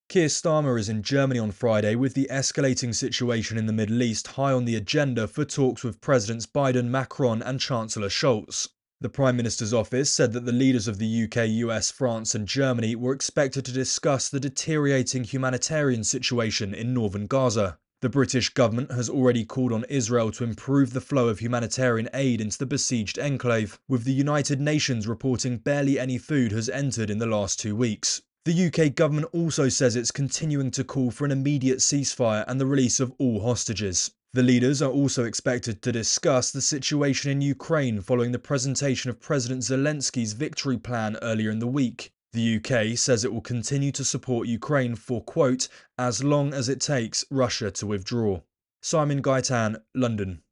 Keir Starmer is in Germany on Friday with the escalating situation in the Middle East high on the agenda for talks with Presidents Biden, Macron and Chancellor Scholz. The Prime Minister's office said that the leaders of the UK, US, France and Germany were expected to discuss the deteriorating humanitarian situation in northern Gaza. The British government has already called on Israel to improve the flow of humanitarian aid into the besieged enclave, with the United Nations reporting barely any food has entered in the last 2 weeks. The UK government also says it's continuing to call for an immediate ceasefire and the release of all hostages. The leaders are also expected to discuss the situation in Ukraine following the presentation of President Zelensky's victory plan earlier in the week. The UK says it will continue to support Ukraine for, quote, as long as it takes Russia to withdraw. Simon Gaitan, London.